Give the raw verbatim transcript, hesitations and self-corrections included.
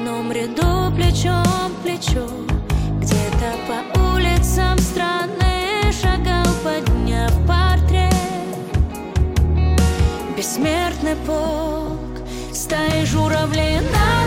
одном ряду плечом к плечу. Где-то по улицам страны шагал, подняв портрет. Бессмертный полк стаи журавлей на